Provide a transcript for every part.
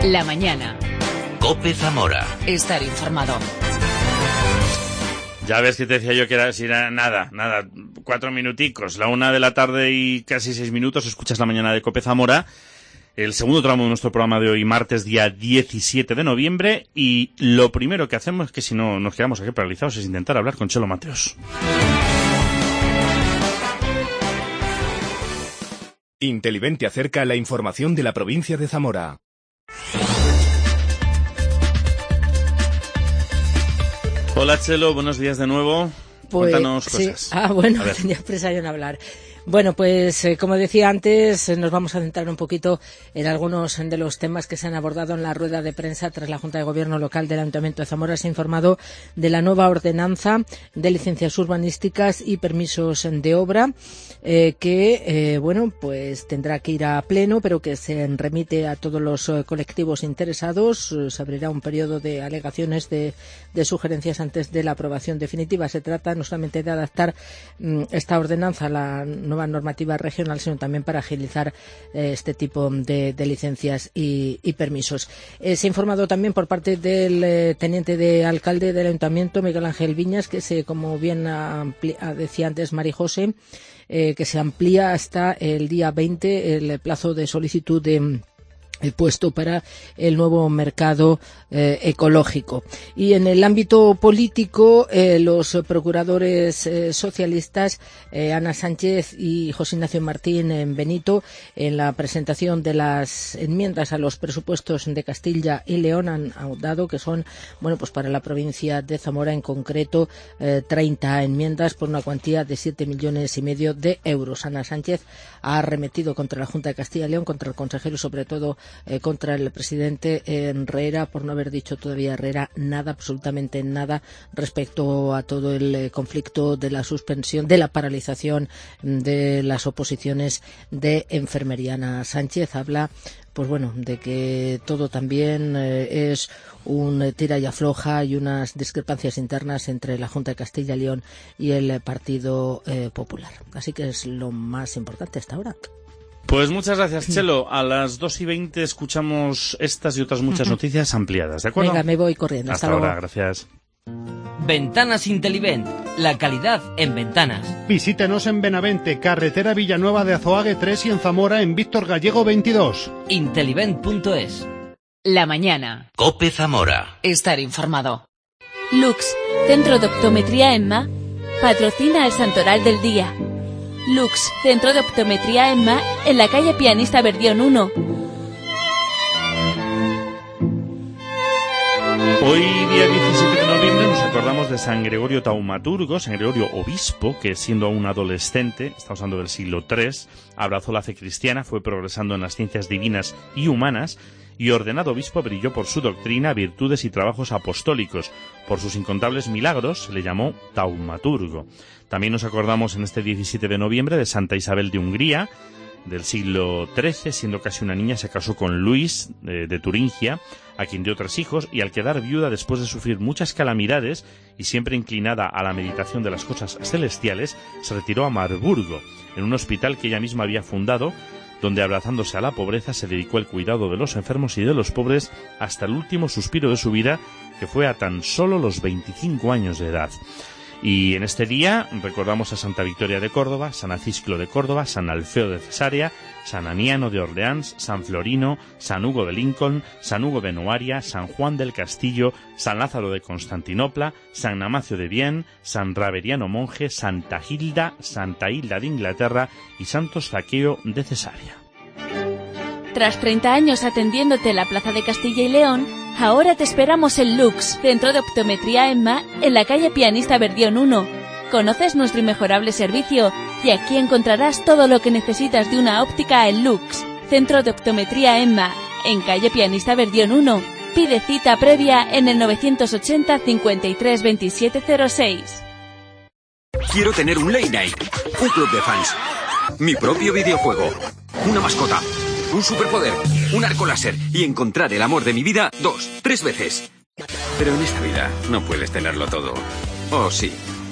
La mañana. COPE Zamora. Estar informado. Ya ves que te decía yo que era nada, 4 minuticos, la 1 de la tarde y casi 6 minutos, escuchas La mañana de COPE Zamora, el segundo tramo de nuestro programa de hoy, martes, día 17 de noviembre, y lo primero que hacemos es que si no nos quedamos aquí paralizados es intentar hablar con Chelo Mateos. Intelivent te acerca la información de la provincia de Zamora. Hola Chelo, buenos días de nuevo. Pues, cuéntanos sí. cosas. Bueno, tenía prisa yo en hablar. Bueno, pues como decía antes, nos vamos a centrar un poquito en algunos de los temas que se han abordado en la rueda de prensa tras la Junta de Gobierno Local del Ayuntamiento de Zamora. Se ha informado de la nueva ordenanza de licencias urbanísticas y permisos de obra que pues tendrá que ir a pleno, pero que se remite a todos los colectivos interesados. Se abrirá un periodo de alegaciones de sugerencias antes de la aprobación definitiva. Se trata no solamente de adaptar esta ordenanza a la nueva normativa regional, sino también para agilizar este tipo de licencias y permisos. Se ha informado también por parte del teniente de alcalde del Ayuntamiento, Miguel Ángel Viñas, que como bien decía antes Mari José, que se amplía hasta el día 20 el plazo de solicitud de el puesto para el nuevo mercado ecológico. Y en el ámbito político, los procuradores socialistas Ana Sánchez y José Ignacio Martín Benito, en la presentación de las enmiendas a los presupuestos de Castilla y León, han dado que son, pues para la provincia de Zamora en concreto, 30 enmiendas por una cuantía de 7,5 millones de euros. Ana Sánchez ha arremetido contra la Junta de Castilla y León, contra el consejero y sobre todo contra el presidente Herrera, por no haber dicho todavía Herrera nada, absolutamente nada, respecto a todo el conflicto de la suspensión, de la paralización de las oposiciones de enfermería. Ana Sánchez habla de que todo también es un tira y afloja y unas discrepancias internas entre la Junta de Castilla y León y el Partido Popular. Así que es lo más importante hasta ahora. Pues muchas gracias, Chelo. A las 2:20 escuchamos estas y otras muchas noticias ampliadas, ¿de acuerdo? Venga, me voy corriendo. Hasta ahora, gracias. Ventanas Intelivent, la calidad en ventanas. Visítenos en Benavente, carretera Villanueva de Azoague 3 y en Zamora en Víctor Gallego 22. Intelivent.es. La mañana. COPE Zamora. Estar informado. Lux, Centro de Optometría EMMA, patrocina el Santoral del Día. Lux, Centro de Optometría EMMA, en la calle Pianista Verdión 1. Hoy, día 17 de noviembre, nos acordamos de San Gregorio Taumaturgo, San Gregorio Obispo, que siendo aún adolescente, estamos hablando del siglo III, abrazó la fe cristiana, fue progresando en las ciencias divinas y humanas, y ordenado obispo brilló por su doctrina, virtudes y trabajos apostólicos. Por sus incontables milagros se le llamó Taumaturgo. También nos acordamos en este 17 de noviembre de Santa Isabel de Hungría, del siglo XIII, siendo casi una niña, se casó con Luis de Turingia, a quien dio 3 hijos, y al quedar viuda después de sufrir muchas calamidades y siempre inclinada a la meditación de las cosas celestiales, se retiró a Marburgo, en un hospital que ella misma había fundado, donde abrazándose a la pobreza se dedicó al cuidado de los enfermos y de los pobres hasta el último suspiro de su vida, que fue a tan solo los 25 años de edad. Y en este día recordamos a Santa Victoria de Córdoba, San Acisclo de Córdoba, San Alfeo de Cesarea, San Aniano de Orleans, San Florino, San Hugo de Lincoln, San Hugo de Nuaria, San Juan del Castillo, San Lázaro de Constantinopla, San Amacio de Vienne, San Raveriano monje, Santa Hilda de Inglaterra y Santo Zaqueo de Cesarea. Tras 30 años atendiéndote en la Plaza de Castilla y León, ahora te esperamos en Lux, Centro de Optometría EMMA, en la calle Pianista Verdión 1. Conoces nuestro inmejorable servicio y aquí encontrarás todo lo que necesitas de una óptica en Lux, Centro de Optometría EMMA, en calle Pianista Verdión 1. Pide cita previa en el 980 53 27 06. Quiero tener un late night, un club de fans, mi propio videojuego, una mascota, un superpoder, un arco láser y encontrar el amor de mi vida 2, 3 veces. Pero en esta vida no puedes tenerlo todo. ¿O sí?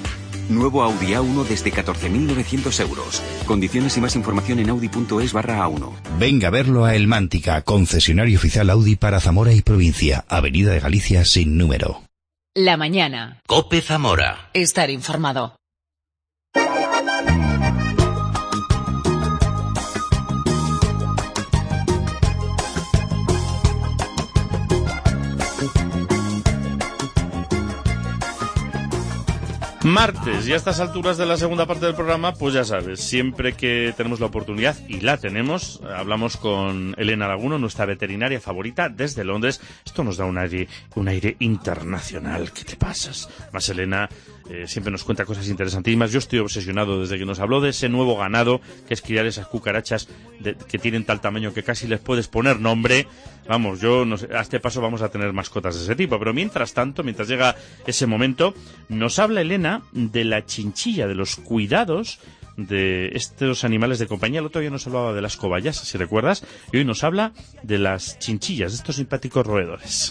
Nuevo Audi A1 desde 14.900 euros. Condiciones y más información en audi.es/A1. Venga a verlo a Elmántica, concesionario oficial Audi para Zamora y provincia. Avenida de Galicia sin número. La mañana. Cope Zamora. Estar informado. Martes, y a estas alturas de la segunda parte del programa, pues ya sabes, siempre que tenemos la oportunidad, y la tenemos, hablamos con Elena Laguno, nuestra veterinaria favorita, desde Londres. Esto nos da un aire internacional. ¿Qué te pasas? Más Elena siempre nos cuenta cosas interesantísimas. Yo estoy obsesionado desde que nos habló de ese nuevo ganado, que es criar esas cucarachas que tienen tal tamaño que casi les puedes poner nombre. Vamos, a este paso vamos a tener mascotas de ese tipo. Pero mientras tanto, mientras llega ese momento, nos habla Elena de la chinchilla, de los cuidados de estos animales de compañía. El otro día nos hablaba de las cobayas, si recuerdas, y hoy nos habla de las chinchillas, de estos simpáticos roedores.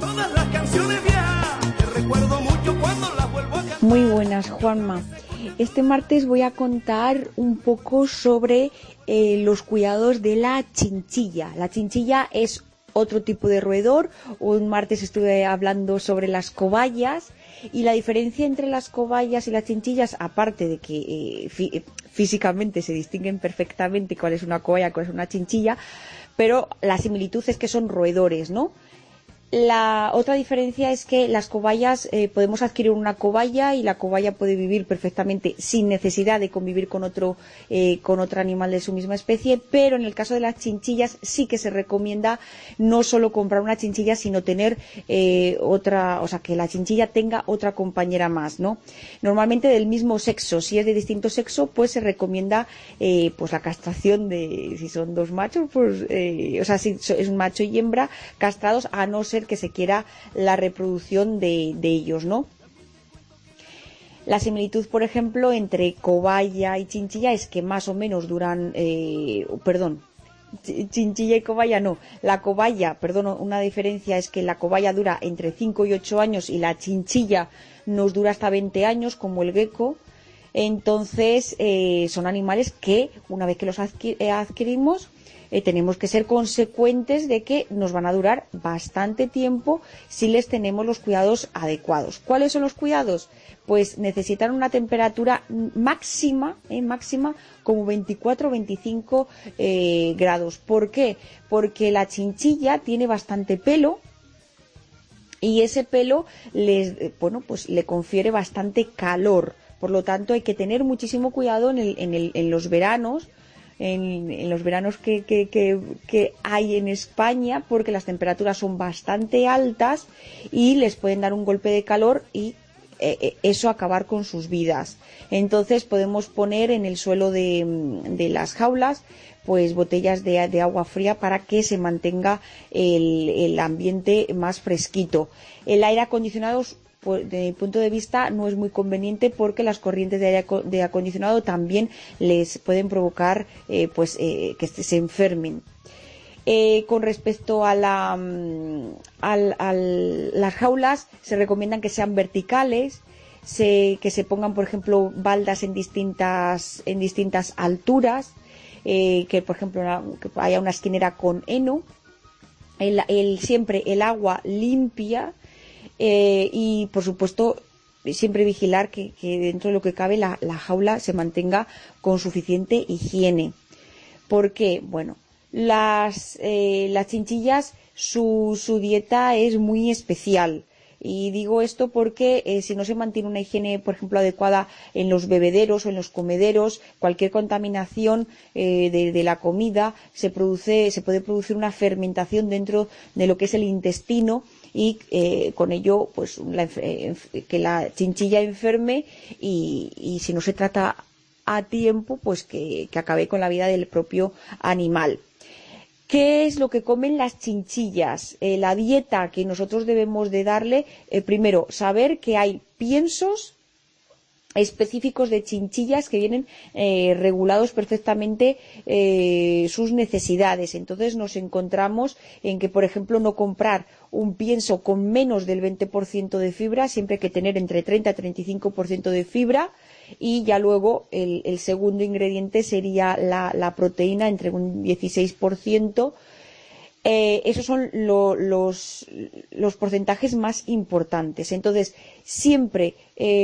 Muy buenas, Juanma. Este martes voy a contar un poco sobre los cuidados de la chinchilla. La chinchilla es otro tipo de roedor. Un martes estuve hablando sobre las cobayas, y la diferencia entre las cobayas y las chinchillas, aparte de que físicamente se distinguen perfectamente cuál es una cobaya, cuál es una chinchilla, pero la similitud es que son roedores, ¿no? La otra diferencia es que las cobayas, podemos adquirir una cobaya y la cobaya puede vivir perfectamente sin necesidad de convivir con otro animal de su misma especie, pero en el caso de las chinchillas sí que se recomienda no solo comprar una chinchilla, sino tener otra, o sea, que la chinchilla tenga otra compañera más, ¿no? Normalmente del mismo sexo. Si es de distinto sexo, pues se recomienda pues la castración de, si son dos machos, pues, o sea, si es un macho y hembra castrados, a no ser que se quiera la reproducción de ellos, ¿no? La similitud, por ejemplo, entre cobaya y chinchilla es que más o menos duran, chinchilla y cobaya no. La cobaya, una diferencia es que la cobaya dura entre 5 y 8 años y la chinchilla nos dura hasta 20 años, como el gecko. Entonces, son animales que, una vez que los adquirimos, tenemos que ser consecuentes de que nos van a durar bastante tiempo si les tenemos los cuidados adecuados. ¿Cuáles son los cuidados? Pues necesitan una temperatura máxima como 24 o 25 grados. ¿Por qué? Porque la chinchilla tiene bastante pelo y ese pelo le confiere bastante calor. Por lo tanto, hay que tener muchísimo cuidado en los veranos. En los veranos que hay en España, porque las temperaturas son bastante altas y les pueden dar un golpe de calor y eso acabar con sus vidas. Entonces podemos poner en el suelo de las jaulas pues botellas de agua fría para que se mantenga el ambiente más fresquito. El aire acondicionado, desde mi punto de vista, no es muy conveniente, porque las corrientes de aire acondicionado también les pueden provocar que se enfermen. Con respecto a las jaulas, se recomiendan que sean verticales, que se pongan, por ejemplo, baldas en distintas alturas, que por ejemplo que haya una esquinera con heno, siempre el agua limpia. Y por supuesto siempre vigilar que dentro de lo que cabe la jaula se mantenga con suficiente higiene. Porque, bueno, las chinchillas, su dieta es muy especial. Y digo esto porque si no se mantiene una higiene, por ejemplo, adecuada en los bebederos o en los comederos, cualquier contaminación de la comida se puede producir una fermentación dentro de lo que es el intestino, y con ello pues que la chinchilla enferme y si no se trata a tiempo, pues que acabe con la vida del propio animal. ¿Qué es lo que comen las chinchillas? La dieta que nosotros debemos de darle, primero, saber que hay piensos específicos de chinchillas que vienen regulados perfectamente sus necesidades. Entonces nos encontramos en que, por ejemplo, no comprar un pienso con menos del 20% de fibra, siempre hay que tener entre 30 y 35% de fibra, y ya luego el segundo ingrediente sería la proteína, entre un 16%. Esos son los porcentajes más importantes. Entonces, siempre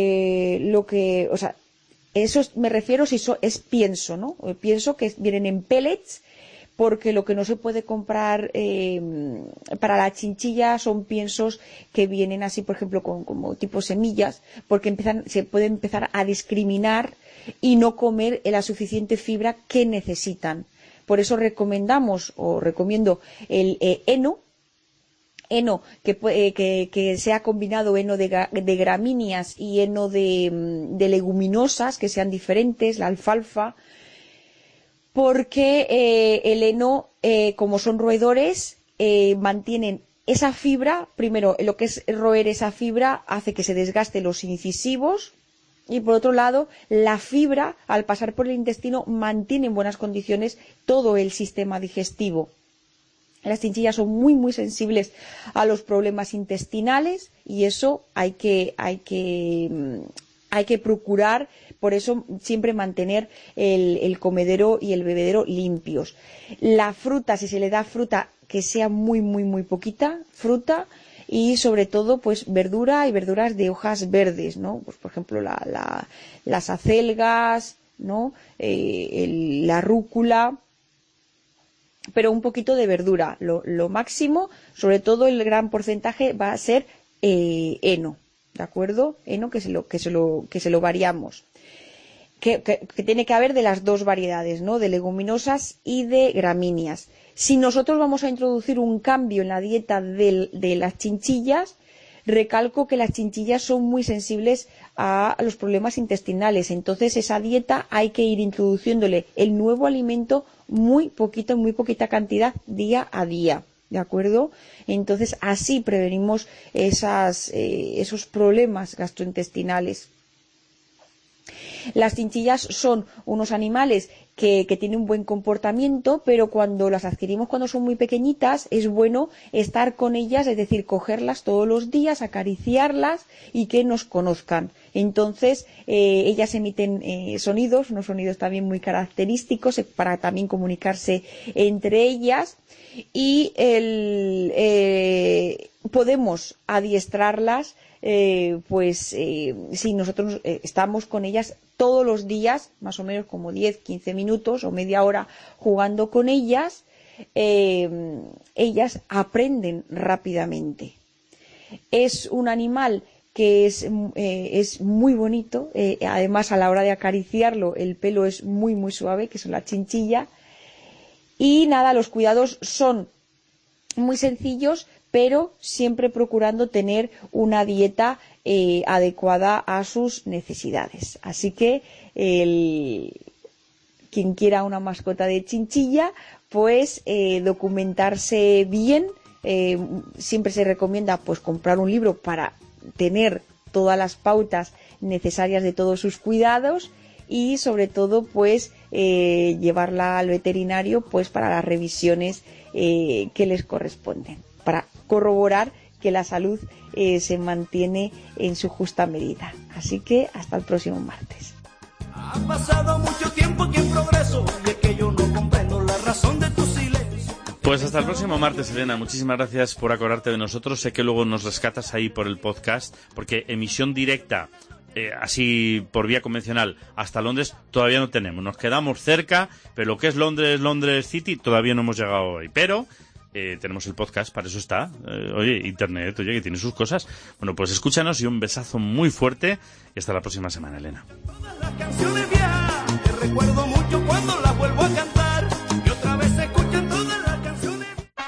eso me refiero si es pienso, ¿no? Pienso que vienen en pellets, porque lo que no se puede comprar para la chinchilla son piensos que vienen así, por ejemplo, como tipo semillas, porque se puede empezar a discriminar y no comer la suficiente fibra que necesitan. Por eso recomiendo el heno que sea combinado heno de gramíneas y heno de leguminosas, que sean diferentes, la alfalfa, porque el heno, como son roedores, mantienen esa fibra. Primero, lo que es roer esa fibra hace que se desgasten los incisivos, y por otro lado, la fibra, al pasar por el intestino, mantiene en buenas condiciones todo el sistema digestivo. Las chinchillas son muy, muy sensibles a los problemas intestinales, y eso hay que procurar, por eso siempre mantener el comedero y el bebedero limpios. La fruta, si se le da fruta, que sea muy, muy, muy poquita fruta, y sobre todo pues verdura y verduras de hojas verdes, ¿no? Pues por ejemplo las acelgas, ¿no? La rúcula, pero un poquito de verdura. Lo máximo, sobre todo el gran porcentaje, va a ser heno, ¿de acuerdo? Heno que se lo variamos. Que tiene que haber de las dos variedades, ¿no? De leguminosas y de gramíneas. Si nosotros vamos a introducir un cambio en la dieta de las chinchillas, recalco que las chinchillas son muy sensibles a los problemas intestinales. Entonces, esa dieta hay que ir introduciéndole el nuevo alimento muy poquita cantidad día a día, ¿de acuerdo? Entonces, así prevenimos esos problemas gastrointestinales. Las chinchillas son unos animales que tienen un buen comportamiento, pero cuando las adquirimos cuando son muy pequeñitas, es bueno estar con ellas, es decir, cogerlas todos los días, acariciarlas y que nos conozcan. Entonces, ellas emiten sonidos, unos sonidos también muy característicos para también comunicarse entre ellas, y podemos adiestrarlas si nosotros estamos con ellas todos los días, más o menos como 10-15 minutos o media hora jugando con ellas, ellas aprenden rápidamente. Es un animal que es muy bonito, además a la hora de acariciarlo el pelo es muy muy suave, que es la chinchilla, y nada, los cuidados son muy sencillos, pero siempre procurando tener una dieta adecuada a sus necesidades. Así que quien quiera una mascota de chinchilla, pues documentarse bien. Siempre se recomienda pues comprar un libro para tener todas las pautas necesarias de todos sus cuidados, y sobre todo pues llevarla al veterinario pues para las revisiones que les corresponden, para corroborar que la salud se mantiene en su justa medida. Así que hasta el próximo martes. Ha pasado mucho tiempo aquí en progreso, y es que yo no comprendo la razón de tu silencio. Pues hasta el próximo martes, Elena. Muchísimas gracias por acordarte de nosotros. Sé que luego nos rescatas ahí por el podcast, porque emisión directa, así por vía convencional, hasta Londres todavía no tenemos. Nos quedamos cerca, pero lo que es Londres City todavía no hemos llegado ahí. Pero tenemos el podcast, para eso está. Oye, internet, oye, que tiene sus cosas. Bueno, pues escúchanos y un besazo muy fuerte, y hasta la próxima semana, Elena. Todas las canciones viejas, te recuerdo mucho cuando las vuelvo a cantar, y otra vez se escuchan todas las canciones.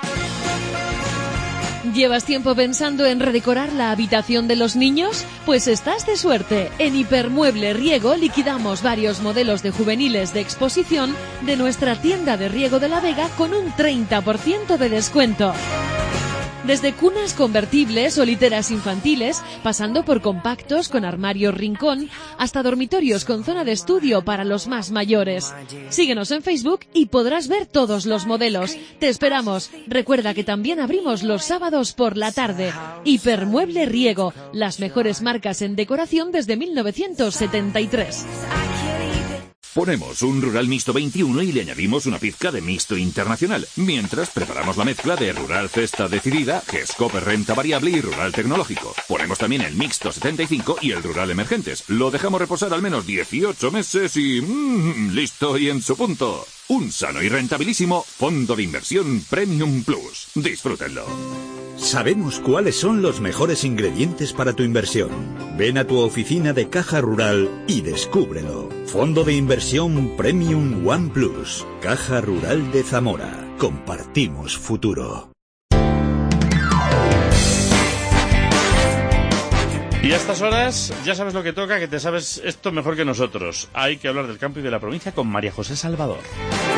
¿Llevas tiempo pensando en redecorar la habitación de los niños? Pues estás de suerte. En Hipermueble Riego liquidamos varios modelos de juveniles de exposición de nuestra tienda de Riego de la Vega con un 30% de descuento. Desde cunas convertibles o literas infantiles, pasando por compactos con armario rincón, hasta dormitorios con zona de estudio para los más mayores. Síguenos en Facebook y podrás ver todos los modelos. Te esperamos. Recuerda que también abrimos los sábados por la tarde. Hipermueble Riego, las mejores marcas en decoración desde 1973. Ponemos un Rural Mixto 21 y le añadimos una pizca de Mixto Internacional, mientras preparamos la mezcla de Rural Cesta Decidida, Gescope Renta Variable y Rural Tecnológico. Ponemos también el Mixto 75 y el Rural Emergentes. Lo dejamos reposar al menos 18 meses y... listo y en su punto. Un sano y rentabilísimo fondo de inversión Premium Plus. Disfrútenlo. Sabemos cuáles son los mejores ingredientes para tu inversión. Ven a tu oficina de Caja Rural y descúbrelo. Fondo de inversión Premium One Plus. Caja Rural de Zamora. Compartimos futuro. Y a estas horas ya sabes lo que toca, que te sabes esto mejor que nosotros. Hay que hablar del campo y de la provincia con María José Salvador.